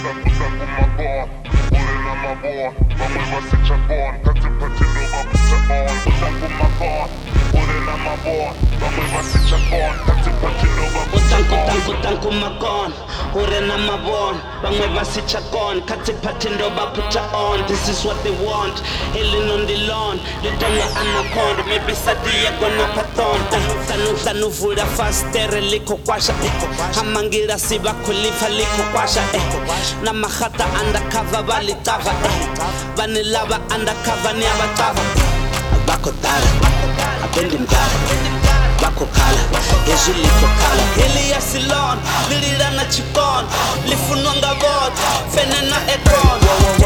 This is what they want, healing on the lawn. Lidonga anaconda, maybe sadia gonna patonta. Tanu vura fastere liko kwasha. Hamangira siba kulifa liko kwasha. Na mahata undercover valitava. Vanilava undercover ni abatava. Bako tala, abendi mdala. Bako kala, yezu liko kala. Hili ya silon, lirira na chikon. Lifunwanga vod, fene na ekon.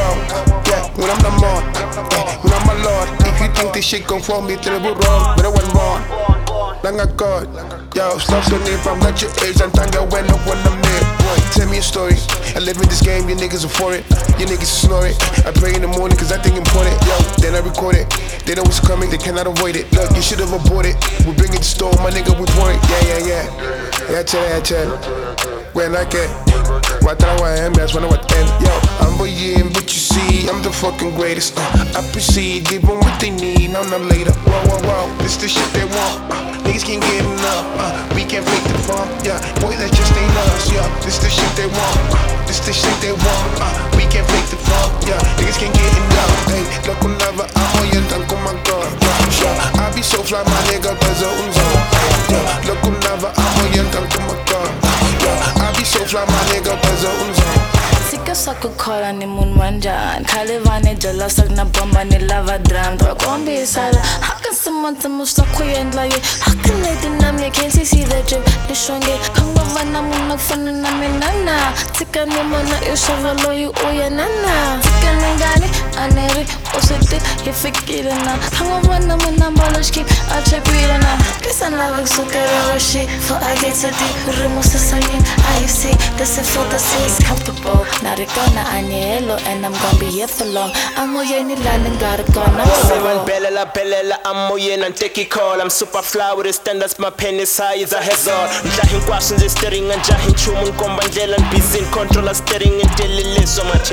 When I'm the man, when I'm my lord. If you think this shit gon' fall me, then it will wrong. But I wasn't born, lang I got. Yo, stop so if I'm not your age, I'm tanga when I'm there. Boy, tell me a story. I live in this game, you niggas are for it. You niggas snore it. I pray in the morning cause I think important. Yo, then I record it. They know what's coming, they cannot avoid it. Look, you should've aborted. We bring it to store, my nigga, we want it. Yeah, chill. When I get what I am, that's when I would end. Yo, I'm boyin', but you see, I'm the fucking greatest. I proceed, give them what they need, now not later. Whoa, this the shit they want. Niggas can't get enough. We can't fake the fun. Yeah, boy, that just ain't us. Yeah, this the shit they want. This the shit they want. We can't fake the fun. Yeah, niggas can't get enough. Hey, look whenever I'm on your tank, oh my god. Yeah, I be so fly, my nigga, cause of unzo. Yeah, look whenever I'm on your tank, oh my god. Yeah, I be so fly, my nigga, cause of unzo. Sika sakukhola ni munhu wanjani khale vane jealous na bomba ni lava drum kombisa how can someone tell me stop kuyendla ye how can they deny me can't see the drip lishonge khangavana munhu kufana na mina na tika ni mona ishavalo yu uyanana tika ningani aneri usiti yifikile na khangavana munhu mbaloshki achepile na kisa na vaksukera roshi for I get so deep remusa sayin I see this is for the is comfortable. Not it gonna anyelo and I'm gonna be here for long. I'm moyeni landing got it gonna Seven belela I'm moyen and take it call. I'm super fly with the standards, my pen is high as a hazard. Jahin questions is steering and jahin chumun kombandel and busy in control of steering and telele so much.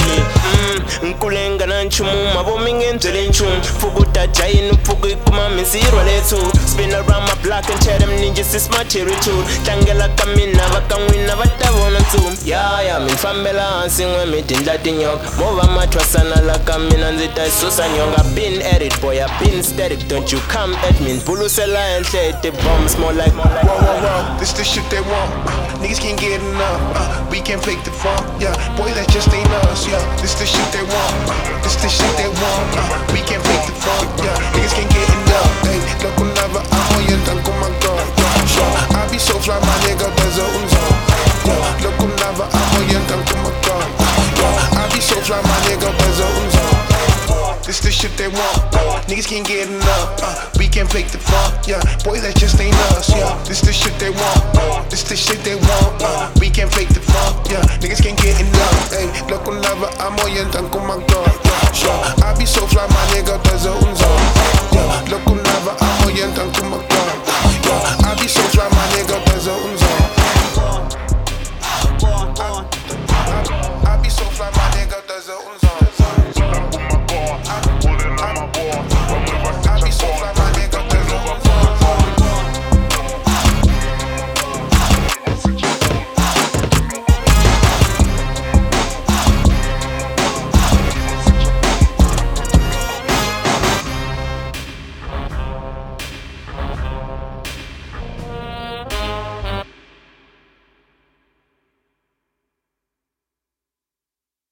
Nkulenga na chumun maboming and telling chum. Fuguta jain fugu kuma miziro letu. Spin around my block and tell them ninjas is my territory. Tangela kamina vakamwina vatavona tum. Yeah, min fambela when me tin Latin young. Mova matwasana la kamina nzita susan young. I've been at it, boy, I've been static. Don't you come at me. Bulusela and say the bombs more like Whoa, this the shit they want. Niggas can't get enough. We can't fake the fun. Yeah, boy, that just ain't us. Yeah, this the shit they want. This the shit they want. We can't fake the fun. Yeah, niggas can't get enough. Hey, look whenever I'm on your tank, oh my god. Yeah, I be so fly, my nigga, there's a unzo. Yeah, look whenever I'm on your tank, oh my god. Yeah, I be so fly, my nigga, there's a unzo. This the shit they want. Niggas can't get enough. We can't fake the fun. Yeah, boy, that just ain't us. Yeah, this the shit they want. This the shit they want. We can't fake the fun. Yeah, niggas can't get enough. Hey, look whenever I'm on your tank, oh my god. Yeah, I be so fly, my nigga, there's a